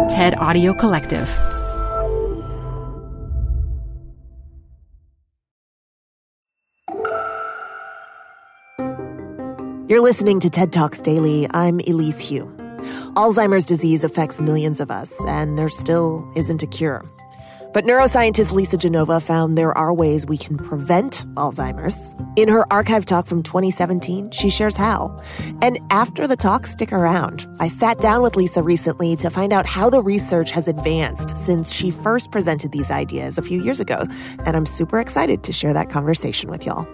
TED Audio Collective. You're listening to TED Talks Daily. I'm Elise Hu. Alzheimer's disease affects millions of us, and there still isn't a cure. But neuroscientist Lisa Genova found there are ways we can prevent Alzheimer's. In her archive talk from 2017, she shares how. And after the talk, stick around. I sat down with Lisa recently to find out how the research has advanced since she first presented these ideas a few years ago. And I'm super excited to share that conversation with y'all.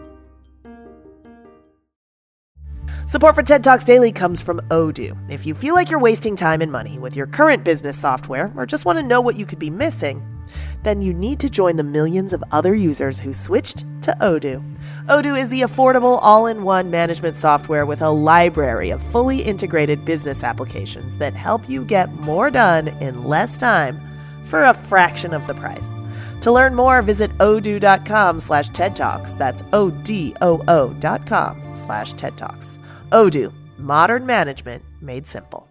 Support for TED Talks Daily comes from Odoo. If you feel like you're wasting time and money with your current business software or just want to know what you could be missing, then you need to join the millions of other users who switched to Odoo. Odoo is the affordable all-in-one management software with a library of fully integrated business applications that help you get more done in less time for a fraction of the price. To learn more, visit odoo.com/TED Talks. That's ODOO.com/TED Talks. Odoo, modern management made simple.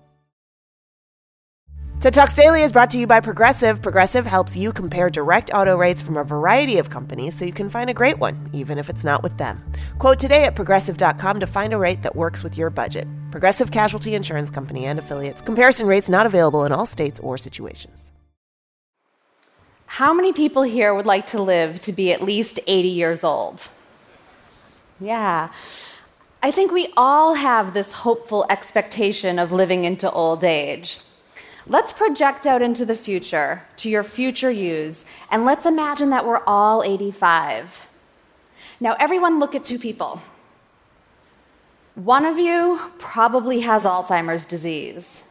TED Talks Daily is brought to you by Progressive. Progressive helps you compare direct auto rates from a variety of companies so you can find a great one, even if it's not with them. Quote today at Progressive.com to find a rate that works with your budget. Progressive Casualty Insurance Company and Affiliates. Comparison rates not available in all states or situations. How many people here would like to live to be at least 80 years old? Yeah. I think we all have this hopeful expectation of living into old age. Let's project out into the future, to your future yous, and let's imagine that we're all 85. Now, everyone look at two people. One of you probably has Alzheimer's disease.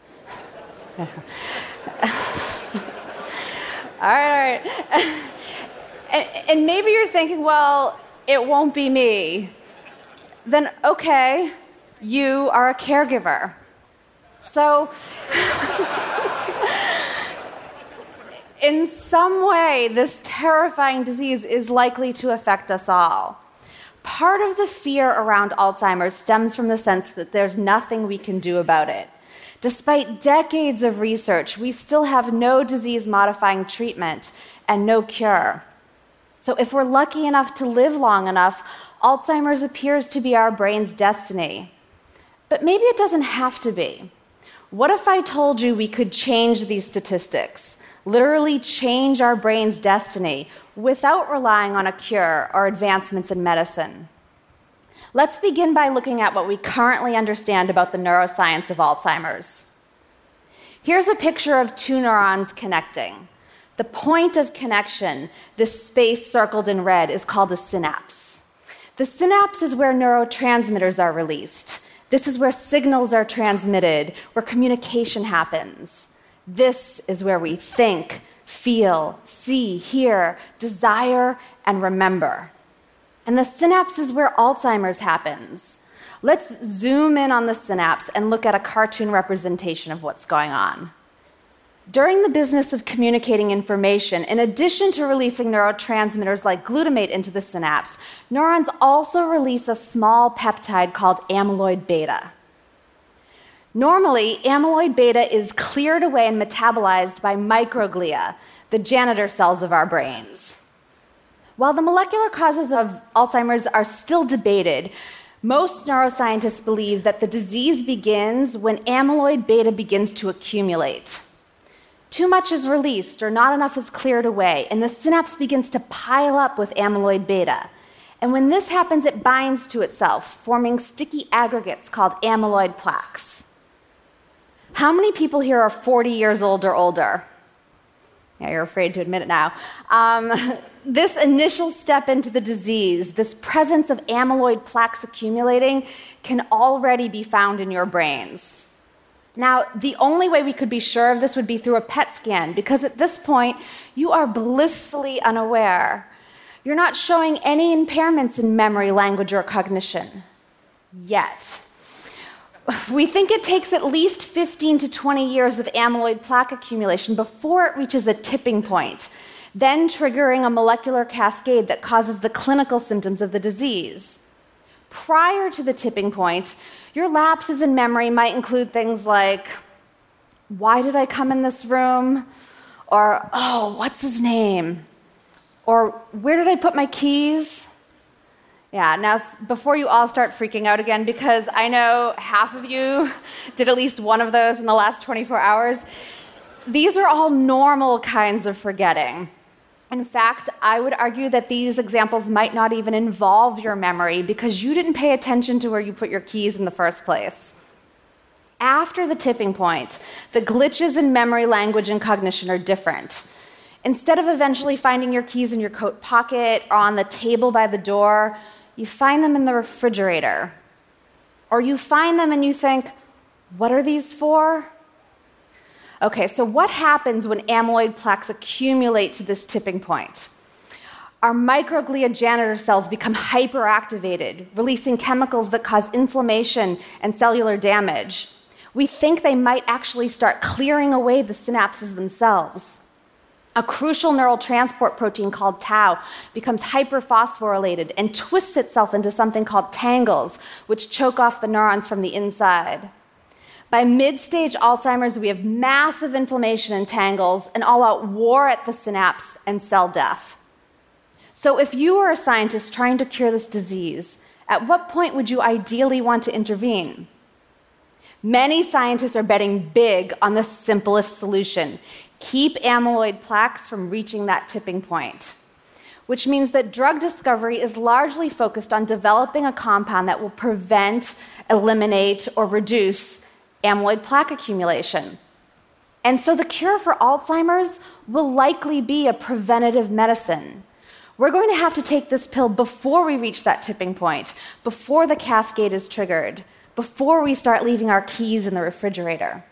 All right. And maybe you're thinking, well, it won't be me. Then, okay, you are a caregiver. So, in some way, this terrifying disease is likely to affect us all. Part of the fear around Alzheimer's stems from the sense that there's nothing we can do about it. Despite decades of research, we still have no disease-modifying treatment and no cure. So if we're lucky enough to live long enough, Alzheimer's appears to be our brain's destiny. But maybe it doesn't have to be. What if I told you we could change these statistics, literally change our brain's destiny, without relying on a cure or advancements in medicine? Let's begin by looking at what we currently understand about the neuroscience of Alzheimer's. Here's a picture of two neurons connecting. The point of connection, this space circled in red, is called a synapse. The synapse is where neurotransmitters are released. This is where signals are transmitted, where communication happens. This is where we think, feel, see, hear, desire, and remember. And the synapse is where Alzheimer's happens. Let's zoom in on the synapse and look at a cartoon representation of what's going on. During the business of communicating information, in addition to releasing neurotransmitters like glutamate into the synapse, neurons also release a small peptide called amyloid beta. Normally, amyloid beta is cleared away and metabolized by microglia, the janitor cells of our brains. While the molecular causes of Alzheimer's are still debated, most neuroscientists believe that the disease begins when amyloid beta begins to accumulate. Too much is released or not enough is cleared away, and the synapse begins to pile up with amyloid beta. And when this happens, it binds to itself, forming sticky aggregates called amyloid plaques. How many people here are 40 years old or older? Yeah, you're afraid to admit it now. This initial step into the disease, this presence of amyloid plaques accumulating, can already be found in your brains. Now, the only way we could be sure of this would be through a PET scan, because at this point, you are blissfully unaware. You're not showing any impairments in memory, language, or cognition. Yet. We think it takes at least 15 to 20 years of amyloid plaque accumulation before it reaches a tipping point, then triggering a molecular cascade that causes the clinical symptoms of the disease. Prior to the tipping point, your lapses in memory might include things like why did I come in this room? Or, oh, what's his name? Or, where did I put my keys? Yeah, now before you all start freaking out again, because I know half of you did at least one of those in the last 24 hours, these are all normal kinds of forgetting. In fact, I would argue that these examples might not even involve your memory because you didn't pay attention to where you put your keys in the first place. After the tipping point, the glitches in memory, language, and cognition are different. Instead of eventually finding your keys in your coat pocket or on the table by the door, you find them in the refrigerator. Or you find them and you think, what are these for? Okay, so what happens when amyloid plaques accumulate to this tipping point? Our microglia janitor cells become hyperactivated, releasing chemicals that cause inflammation and cellular damage. We think they might actually start clearing away the synapses themselves. A crucial neural transport protein called tau becomes hyperphosphorylated and twists itself into something called tangles, which choke off the neurons from the inside. By mid-stage Alzheimer's, we have massive inflammation in tangles and all-out war at the synapse and cell death. So if you were a scientist trying to cure this disease, at what point would you ideally want to intervene? Many scientists are betting big on the simplest solution: keep amyloid plaques from reaching that tipping point, which means that drug discovery is largely focused on developing a compound that will prevent, eliminate, or reduce amyloid plaque accumulation. And so the cure for Alzheimer's will likely be a preventative medicine. We're going to have to take this pill before we reach that tipping point, before the cascade is triggered, before we start leaving our keys in the refrigerator.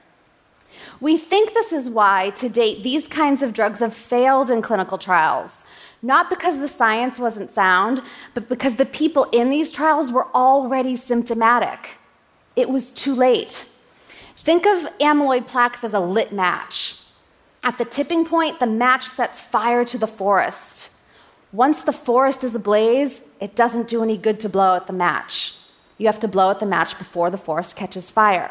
We think this is why, to date, these kinds of drugs have failed in clinical trials, not because the science wasn't sound, but because the people in these trials were already symptomatic. It was too late. Think of amyloid plaques as a lit match. At the tipping point, the match sets fire to the forest. Once the forest is ablaze, it doesn't do any good to blow out the match. You have to blow out the match before the forest catches fire.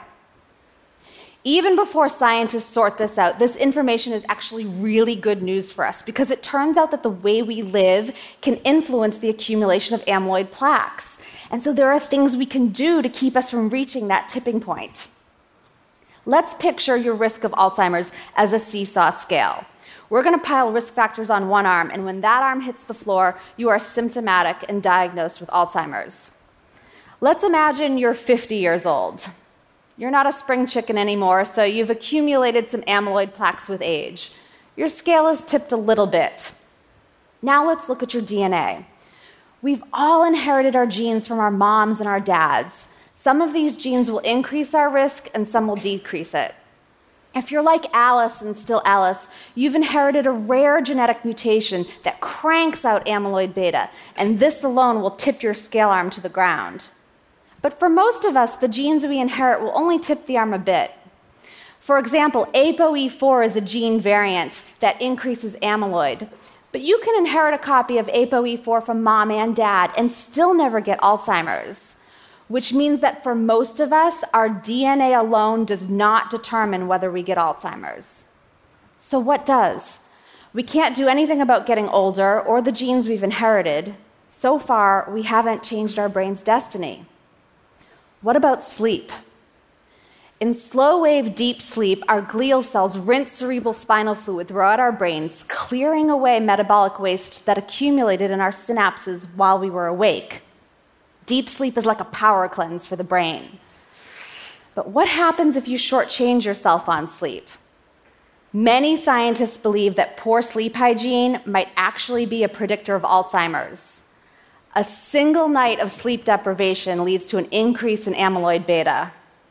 Even before scientists sort this out, this information is actually really good news for us because it turns out that the way we live can influence the accumulation of amyloid plaques. And so there are things we can do to keep us from reaching that tipping point. Let's picture your risk of Alzheimer's as a seesaw scale. We're going to pile risk factors on one arm, and when that arm hits the floor, you are symptomatic and diagnosed with Alzheimer's. Let's imagine you're 50 years old. You're not a spring chicken anymore, so you've accumulated some amyloid plaques with age. Your scale is tipped a little bit. Now let's look at your DNA. We've all inherited our genes from our moms and our dads. Some of these genes will increase our risk, and some will decrease it. If you're like Alice and still Alice, you've inherited a rare genetic mutation that cranks out amyloid beta, and this alone will tip your scale arm to the ground. But for most of us, the genes we inherit will only tip the arm a bit. For example, ApoE4 is a gene variant that increases amyloid. But you can inherit a copy of ApoE4 from mom and dad and still never get Alzheimer's, which means that for most of us, our DNA alone does not determine whether we get Alzheimer's. So what does? We can't do anything about getting older or the genes we've inherited. So far, we haven't changed our brain's destiny. What about sleep? In slow-wave deep sleep, our glial cells rinse cerebral spinal fluid throughout our brains, clearing away metabolic waste that accumulated in our synapses while we were awake. Deep sleep is like a power cleanse for the brain. But what happens if you shortchange yourself on sleep? Many scientists believe that poor sleep hygiene might actually be a predictor of Alzheimer's. A single night of sleep deprivation leads to an increase in amyloid beta.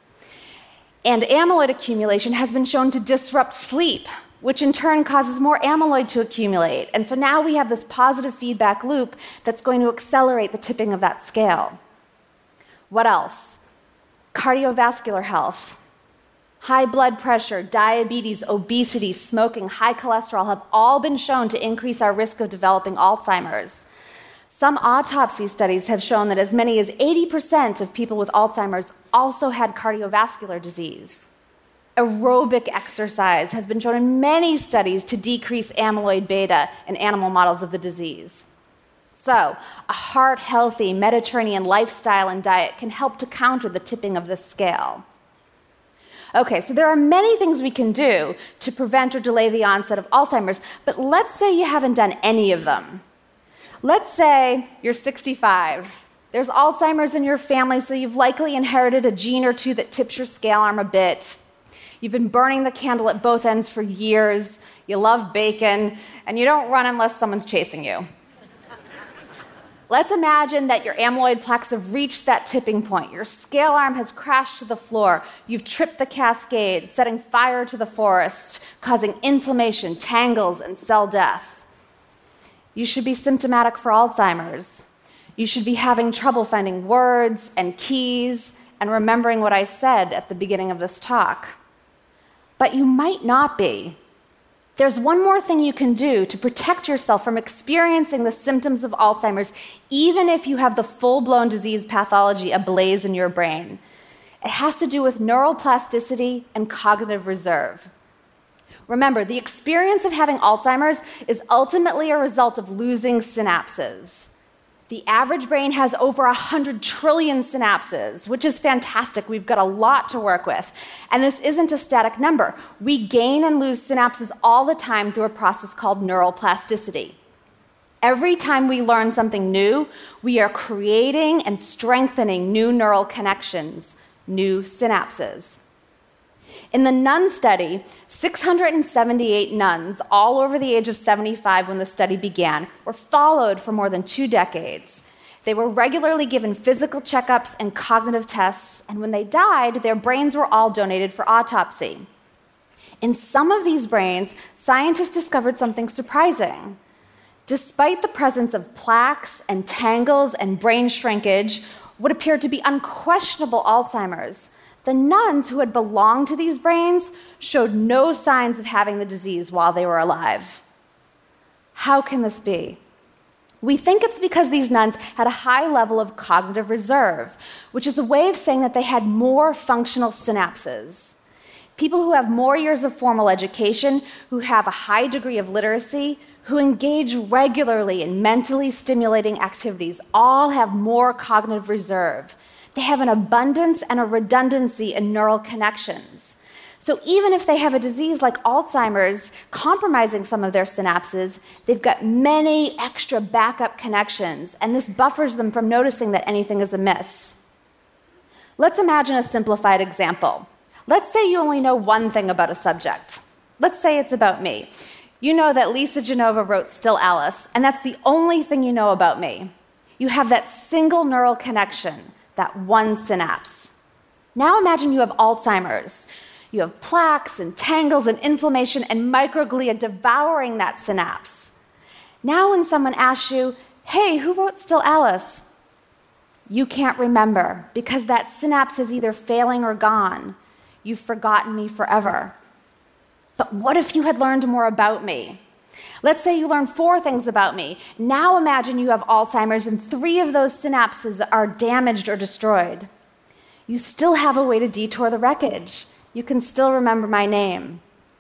And amyloid accumulation has been shown to disrupt sleep, which in turn causes more amyloid to accumulate. And so now we have this positive feedback loop that's going to accelerate the tipping of that scale. What else? Cardiovascular health. High blood pressure, diabetes, obesity, smoking, high cholesterol have all been shown to increase our risk of developing Alzheimer's. Some autopsy studies have shown that as many as 80% of people with Alzheimer's also had cardiovascular disease. Aerobic exercise has been shown in many studies to decrease amyloid beta in animal models of the disease. So, a heart-healthy Mediterranean lifestyle and diet can help to counter the tipping of the scale. Okay, so there are many things we can do to prevent or delay the onset of Alzheimer's, but let's say you haven't done any of them. Let's say you're 65. There's Alzheimer's in your family, so you've likely inherited a gene or two that tips your scale arm a bit. You've been burning the candle at both ends for years, you love bacon, and you don't run unless someone's chasing you. Let's imagine that your amyloid plaques have reached that tipping point. Your scale arm has crashed to the floor. You've tripped the cascade, setting fire to the forest, causing inflammation, tangles, and cell death. You should be symptomatic for Alzheimer's. You should be having trouble finding words and keys and remembering what I said at the beginning of this talk. But you might not be. There's one more thing you can do to protect yourself from experiencing the symptoms of Alzheimer's, even if you have the full-blown disease pathology ablaze in your brain. It has to do with neural plasticity and cognitive reserve. Remember, the experience of having Alzheimer's is ultimately a result of losing synapses. The average brain has over 100 trillion synapses, which is fantastic. We've got a lot to work with. And this isn't a static number. We gain and lose synapses all the time through a process called neural plasticity. Every time we learn something new, we are creating and strengthening new neural connections, new synapses. In the nun study, 678 nuns, all over the age of 75 when the study began, were followed for more than 2 decades. They were regularly given physical checkups and cognitive tests, and when they died, their brains were all donated for autopsy. In some of these brains, scientists discovered something surprising. Despite the presence of plaques and tangles and brain shrinkage, what appeared to be unquestionable Alzheimer's, the nuns who had belonged to these brains showed no signs of having the disease while they were alive. How can this be? We think it's because these nuns had a high level of cognitive reserve, which is a way of saying that they had more functional synapses. People who have more years of formal education, who have a high degree of literacy, who engage regularly in mentally stimulating activities, all have more cognitive reserve. They have an abundance and a redundancy in neural connections. So even if they have a disease like Alzheimer's compromising some of their synapses, they've got many extra backup connections, and this buffers them from noticing that anything is amiss. Let's imagine a simplified example. Let's say you only know one thing about a subject. Let's say it's about me. You know that Lisa Genova wrote Still Alice, and that's the only thing you know about me. You have that single neural connection, that one synapse. Now imagine you have Alzheimer's. You have plaques and tangles and inflammation and microglia devouring that synapse. Now when someone asks you, hey, who wrote Still Alice? You can't remember because that synapse is either failing or gone. You've forgotten me forever. But what if you had learned more about me? Let's say you learned 4 things about me. Now imagine you have Alzheimer's and 3 of those synapses are damaged or destroyed. You still have a way to detour the wreckage. You can still remember my name.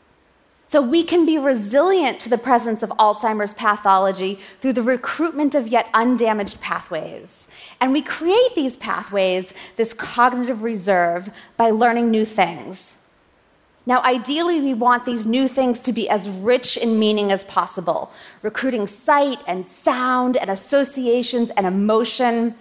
So we can be resilient to the presence of Alzheimer's pathology through the recruitment of yet undamaged pathways. And we create these pathways, this cognitive reserve, by learning new things. Now, ideally, we want these new things to be as rich in meaning as possible, recruiting sight and sound and associations and emotion.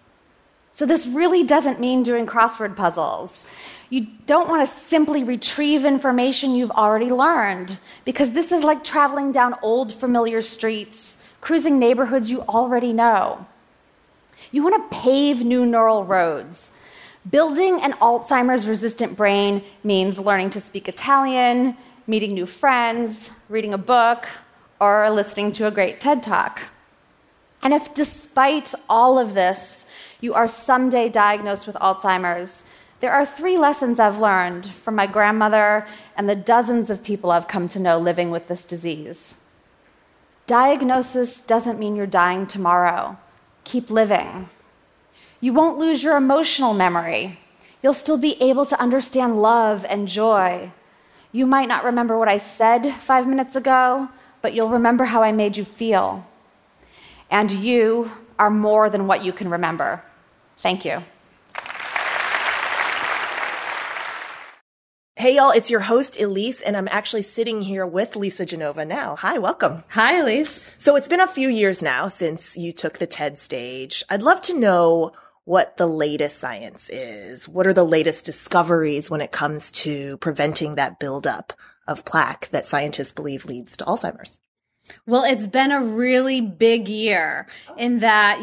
So this really doesn't mean doing crossword puzzles. You don't want to simply retrieve information you've already learned, because this is like traveling down old familiar streets, cruising neighborhoods you already know. You want to pave new neural roads. Building an Alzheimer's-resistant brain means learning to speak Italian, meeting new friends, reading a book, or listening to a great TED Talk. And if despite all of this, you are someday diagnosed with Alzheimer's, there are 3 lessons I've learned from my grandmother and the dozens of people I've come to know living with this disease. Diagnosis doesn't mean you're dying tomorrow. Keep living. You won't lose your emotional memory. You'll still be able to understand love and joy. You might not remember what I said 5 minutes ago, but you'll remember how I made you feel. And you are more than what you can remember. Thank you. Hey, y'all, it's your host, Elise, and I'm actually sitting here with Lisa Genova now. Hi, welcome. Hi, Elise. So it's been a few years now since you took the TED stage. I'd love to know what the latest science is. What are the latest discoveries when it comes to preventing that buildup of plaque that scientists believe leads to Alzheimer's? Well, it's been a really big year in that,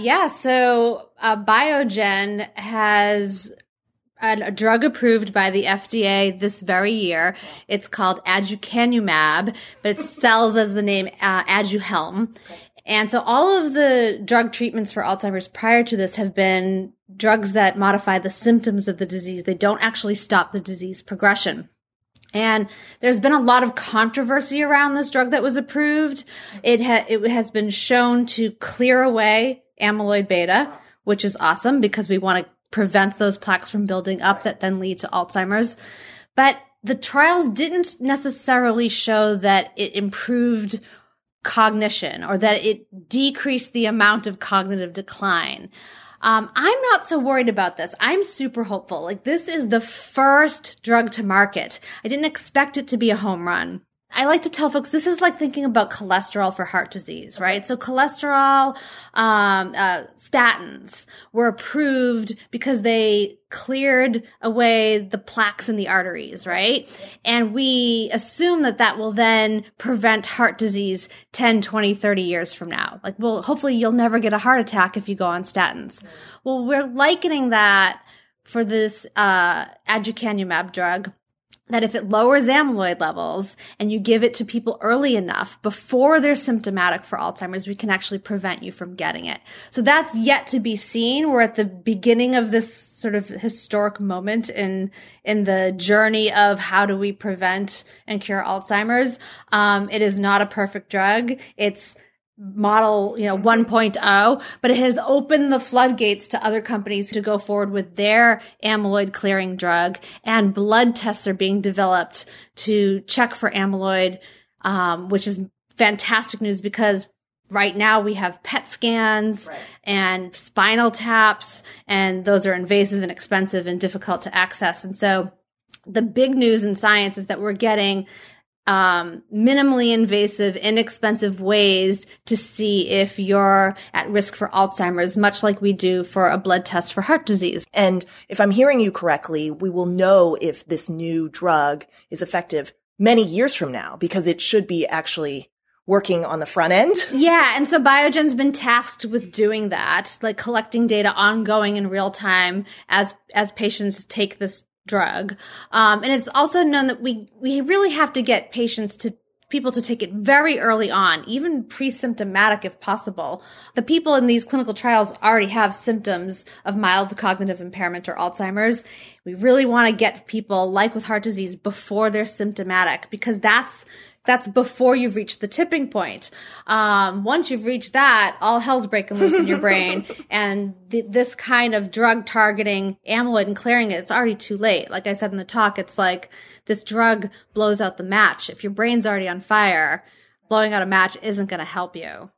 Biogen has a drug approved by the FDA this very year. It's called aducanumab, but it sells as the name Aduhelm. And so all of the drug treatments for Alzheimer's prior to this have been drugs that modify the symptoms of the disease. They don't actually stop the disease progression. And there's been a lot of controversy around this drug that was approved. It has been shown to clear away amyloid beta, which is awesome because we want to prevent those plaques from building up that then lead to Alzheimer's. But the trials didn't necessarily show that it improved cognition or that it decreased the amount of cognitive decline. I'm not so worried about this. I'm super hopeful. Like, this is the first drug to market. I didn't expect it to be a home run. I like to tell folks this is like thinking about cholesterol for heart disease, right? So cholesterol, statins were approved because they cleared away the plaques in the arteries, right? And we assume that that will then prevent heart disease 10, 20, 30 years from now. Like, well, hopefully you'll never get a heart attack if you go on statins. Well, we're likening that for this aducanumab drug, that if it lowers amyloid levels and you give it to people early enough before they're symptomatic for Alzheimer's, we can actually prevent you from getting it. So that's yet to be seen. We're at the beginning of this sort of historic moment in the journey of how do we prevent and cure Alzheimer's. It is not a perfect drug. It's model, 1.0, but it has opened the floodgates to other companies to go forward with their amyloid clearing drug, and blood tests are being developed to check for amyloid, which is fantastic news because right now we have PET scans and spinal taps, and those are invasive and expensive and difficult to access. And so the big news in science is that we're getting minimally invasive, inexpensive ways to see if you're at risk for Alzheimer's, much like we do for a blood test for heart disease. And if I'm hearing you correctly, we will know if this new drug is effective many years from now because it should be actually working on the front end. Yeah. And so Biogen's been tasked with doing that, like collecting data ongoing in real time as patients take this drug. And it's also known that we really have to get people to take it very early on, even pre-symptomatic if possible. The people in these clinical trials already have symptoms of mild cognitive impairment or Alzheimer's. We really want to get people, like with heart disease, before they're symptomatic, because that's before you've reached the tipping point. Once you've reached that, all hell's breaking loose in your brain. And this kind of drug targeting amyloid and clearing it, it's already too late. Like I said in the talk, it's like this drug blows out the match. If your brain's already on fire, blowing out a match isn't going to help you.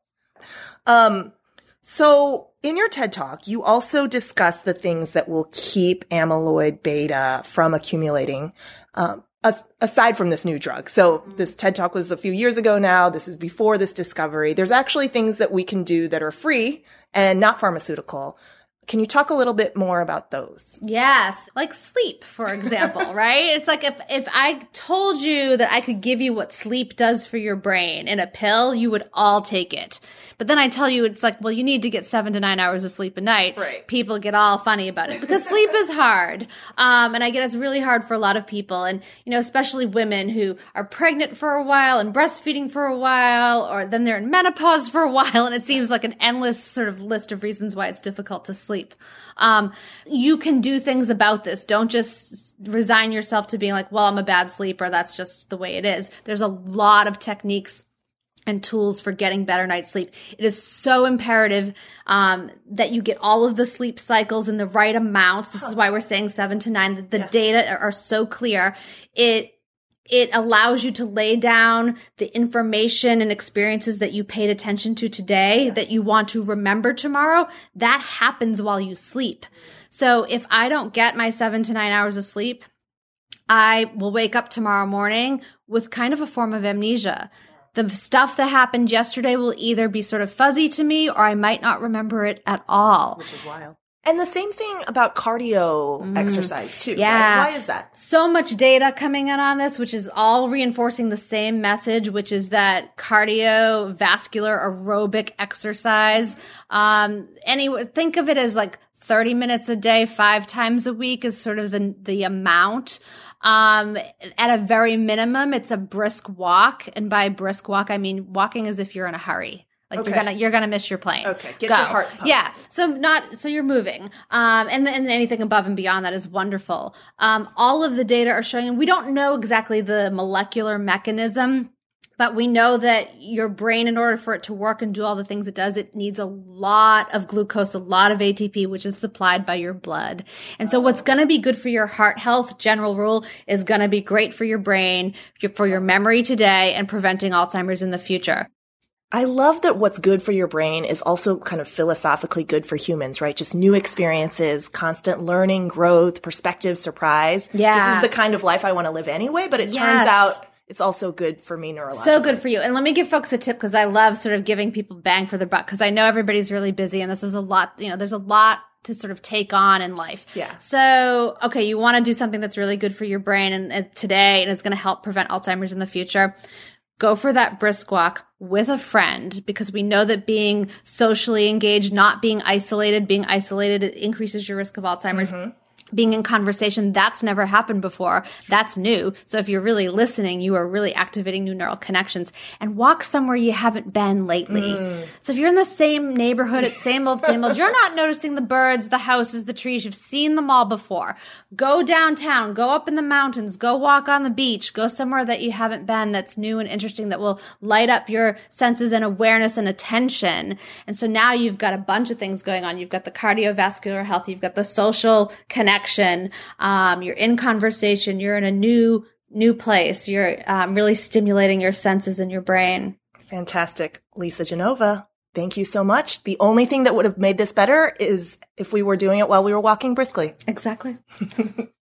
So in your TED Talk, you also discuss the things that will keep amyloid beta from accumulating, aside from this new drug. So this TED Talk was a few years ago now. This is before this discovery. There's actually things that we can do that are free and not pharmaceutical. Can you talk a little bit more about those? Yes. Like sleep, for example, right? It's like if I told you that I could give you what sleep does for your brain in a pill, you would all take it. But then I tell you, it's like, well, you need to get 7 to 9 hours of sleep a night. Right. People get all funny about it because sleep is hard. And I get it's really hard for a lot of people. And, especially women who are pregnant for a while and breastfeeding for a while, or then they're in menopause for a while. And it seems like an endless sort of list of reasons why it's difficult to sleep. You can do things about this. Don't just resign yourself to being like, well, I'm a bad sleeper. That's just the way it is. There's a lot of techniques and tools for getting better night's sleep. It is so imperative that you get all of the sleep cycles in the right amounts. This is why we're saying 7 to 9. The data are so clear. It allows you to lay down the information and experiences that you paid attention to today that you want to remember tomorrow. That happens while you sleep. So if I don't get my 7 to 9 hours of sleep, I will wake up tomorrow morning with kind of a form of amnesia. The stuff that happened yesterday will either be sort of fuzzy to me or I might not remember it at all. Which is wild. And the same thing about cardio exercise too. Yeah. Right? Why is that? So much data coming in on this, which is all reinforcing the same message, which is that cardiovascular aerobic exercise, think of it as like 30 minutes a day, 5 times a week is sort of the amount. At a very minimum, it's a brisk walk. And by brisk walk, I mean walking as if you're in a hurry. Like you're gonna miss your plane. Okay, get your heart pumping. Yeah, so you're moving, and anything above and beyond that is wonderful. All of the data are showing, and we don't know exactly the molecular mechanism, but we know that your brain, in order for it to work and do all the things it does, it needs a lot of glucose, a lot of ATP, which is supplied by your blood. And so what's going to be good for your heart health, general rule, is going to be great for your brain, for your memory today, and preventing Alzheimer's in the future. I love that what's good for your brain is also kind of philosophically good for humans, right? Just new experiences, constant learning, growth, perspective, surprise. Yeah. This is the kind of life I want to live anyway, but it turns out it's also good for me neurologically. So good for you. And let me give folks a tip, because I love sort of giving people bang for their buck, because I know everybody's really busy and this is a lot, there's a lot to sort of take on in life. Yeah. So, okay, you want to do something that's really good for your brain and today, and it's going to help prevent Alzheimer's in the future. Go for that brisk walk with a friend, because we know that being socially engaged, not being isolated, it increases your risk of Alzheimer's. Mm-hmm. Being in conversation, that's never happened before. That's new. So if you're really listening, you are really activating new neural connections. And walk somewhere you haven't been lately. So if you're in the same neighborhood, it's same old, you're not noticing the birds, the houses, the trees. You've seen them all before. Go downtown, go up in the mountains, go walk on the beach, go somewhere that you haven't been that's new and interesting, that will light up your senses and awareness and attention. And so now you've got a bunch of things going on. You've got the cardiovascular health, you've got the social connection. You're in conversation, you're in a new place, you're really stimulating your senses and your brain. Fantastic. Lisa Genova, thank you so much. The only thing that would have made this better is if we were doing it while we were walking briskly. Exactly.